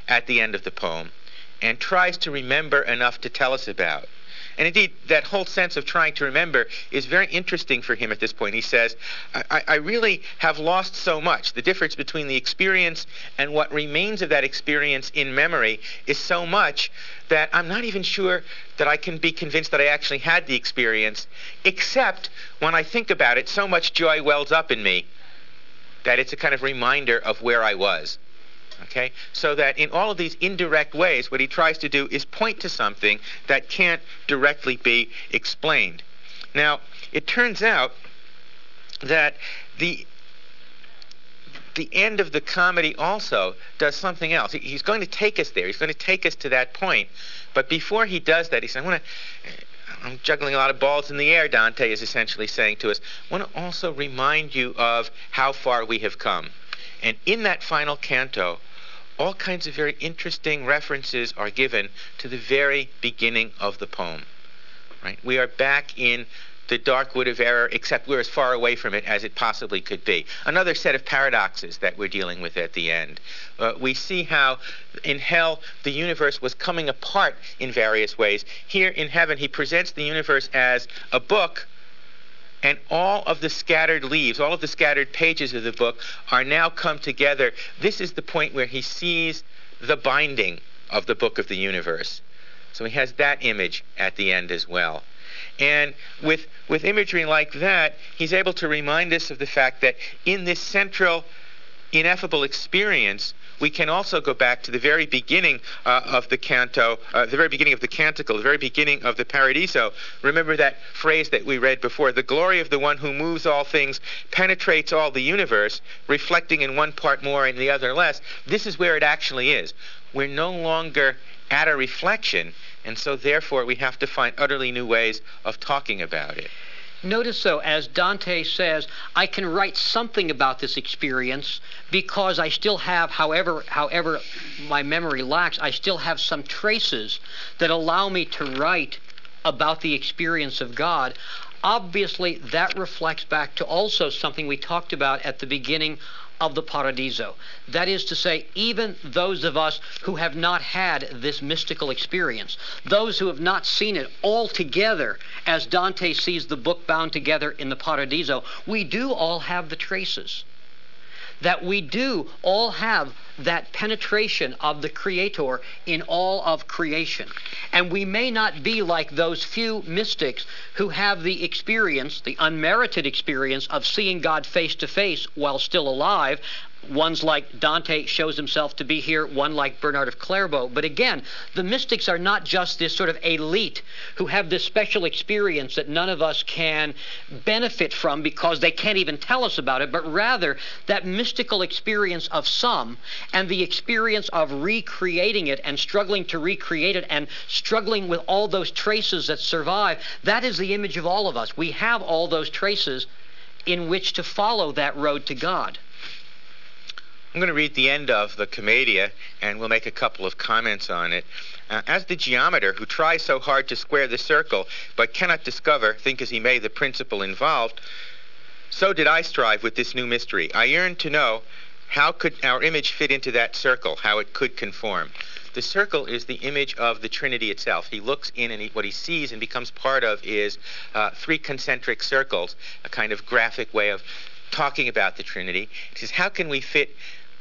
at the end of the poem and tries to remember enough to tell us about. And indeed, that whole sense of trying to remember is very interesting for him at this point. He says, I really have lost so much. The difference between the experience and what remains of that experience in memory is so much that I'm not even sure that I can be convinced that I actually had the experience, except when I think about it, so much joy wells up in me that it's a kind of reminder of where I was. Okay? So that in all of these indirect ways, what he tries to do is point to something that can't directly be explained. Now, it turns out that the end of the comedy also does something else. He's going to take us there. He's going to take us to that point. But before he does that, he says, I'm juggling a lot of balls in the air, Dante is essentially saying to us. I want to also remind you of how far we have come. And in that final canto, all kinds of very interesting references are given to the very beginning of the poem. Right? We are back in the dark wood of error, except we're as far away from it as it possibly could be. Another set of paradoxes that we're dealing with at the end. We see how in hell the universe was coming apart in various ways. Here in heaven he presents the universe as a book, and all of the scattered leaves, all of the scattered pages of the book are now come together. This is the point where he sees the binding of the book of the universe. So he has that image at the end as well. And with imagery like that, he's able to remind us of the fact that in this central, ineffable experience, we can also go back to the very beginning of the canto, the very beginning of the canticle, the very beginning of the Paradiso. Remember that phrase that we read before, the glory of the one who moves all things penetrates all the universe, reflecting in one part more and the other less. This is where it actually is. We're no longer at a reflection, and so therefore we have to find utterly new ways of talking about it. Notice, though, as Dante says, I can write something about this experience because I still have, however my memory lacks, I still have some traces that allow me to write about the experience of God. Obviously, that reflects back to also something we talked about at the beginning of the Paradiso. That is to say, even those of us who have not had this mystical experience, those who have not seen it all together as Dante sees the book bound together in the Paradiso, we do all have the traces. That we do all have that penetration of the Creator in all of creation. And we may not be like those few mystics who have the experience, the unmerited experience of seeing God face to face while still alive. Ones like Dante shows himself to be here, one like Bernard of Clairvaux. But again, the mystics are not just this sort of elite who have this special experience that none of us can benefit from because they can't even tell us about it, but rather that mystical experience of some and the experience of recreating it and struggling to recreate it and struggling with all those traces that survive. That is the image of all of us. We have all those traces in which to follow that road to God. I'm going to read the end of the Commedia, and we'll make a couple of comments on it. As the geometer, who tries so hard to square the circle, but cannot discover, think as he may, the principle involved, so did I strive with this new mystery. I yearned to know how could our image fit into that circle, how it could conform. The circle is the image of the Trinity itself. He looks in, and what he sees and becomes part of is three concentric circles, a kind of graphic way of talking about the Trinity. He says, how can we fit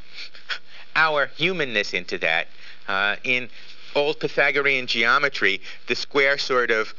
our humanness into that? In old Pythagorean geometry, the square sort of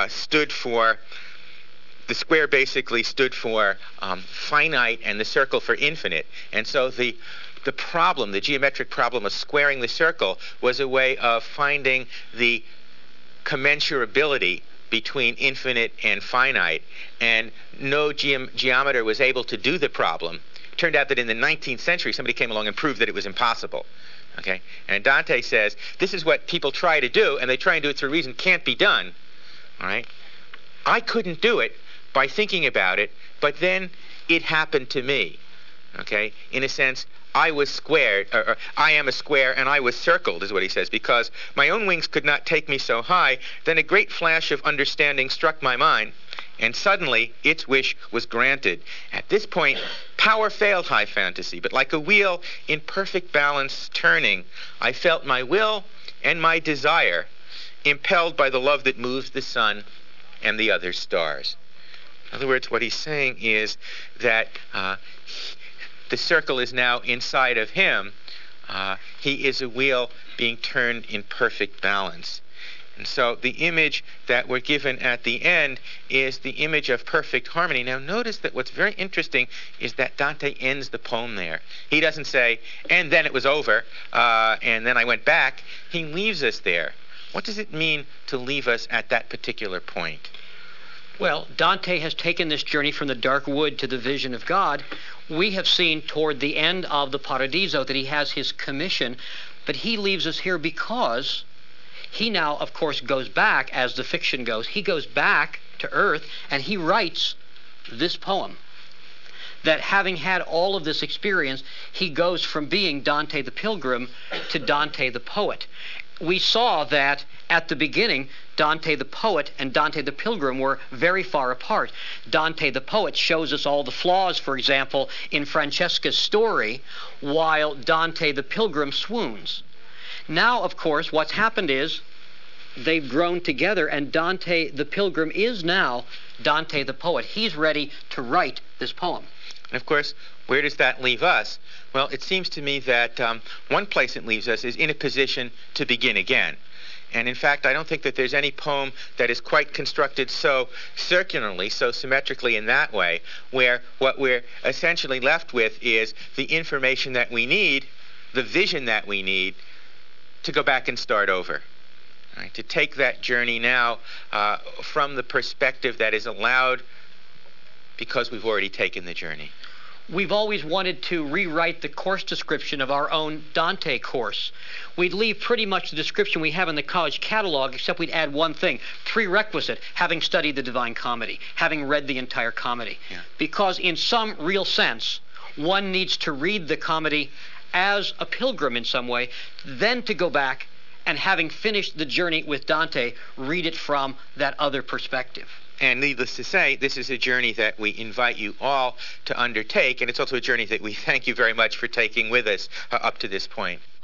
the square basically stood for finite and the circle for infinite. And so the problem, the geometric problem of squaring the circle was a way of finding the commensurability between infinite and finite. And no geometer was able to do the problem. It turned out that in the 19th century, somebody came along and proved that it was impossible. Okay? And Dante says, this is what people try to do, and they try and do it through reason, can't be done. All right? I couldn't do it by thinking about it, but then it happened to me. Okay? In a sense, I was squared, or I am a square and I was circled, is what he says, because my own wings could not take me so high. Then a great flash of understanding struck my mind, And suddenly, its wish was granted. At this point, power failed high fantasy, but like a wheel in perfect balance turning, I felt my will and my desire impelled by the love that moves the sun and the other stars. In other words, what he's saying is that the circle is now inside of him. He is a wheel being turned in perfect balance. And so the image that we're given at the end is the image of perfect harmony. Now notice that what's very interesting is that Dante ends the poem there. He doesn't say, and then it was over, and then I went back. He leaves us there. What does it mean to leave us at that particular point? Well, Dante has taken this journey from the dark wood to the vision of God. We have seen toward the end of the Paradiso that he has his commission, but he leaves us here because he now, of course, goes back, as the fiction goes, he goes back to Earth and he writes this poem. That having had all of this experience, he goes from being Dante the Pilgrim to Dante the Poet. We saw that at the beginning, Dante the Poet and Dante the Pilgrim were very far apart. Dante the Poet shows us all the flaws, for example, in Francesca's story, while Dante the Pilgrim swoons. Now, of course, what's happened is they've grown together, and Dante the Pilgrim is now Dante the Poet. He's ready to write this poem. And of course, where does that leave us? Well, it seems to me that one place it leaves us is in a position to begin again. And in fact, I don't think that there's any poem that is quite constructed so circularly, so symmetrically in that way, where what we're essentially left with is the information that we need, the vision that we need, to go back and start over. Right? To take that journey now from the perspective that is allowed because we've already taken the journey. We've always wanted to rewrite the course description of our own Dante course. We'd leave pretty much the description we have in the college catalog, except we'd add one thing: prerequisite, having studied the Divine Comedy, having read the entire comedy. Yeah. Because in some real sense, one needs to read the comedy as a pilgrim in some way, then to go back and, having finished the journey with Dante, read it from that other perspective. And needless to say, this is a journey that we invite you all to undertake, and it's also a journey that we thank you very much for taking with us up to this point.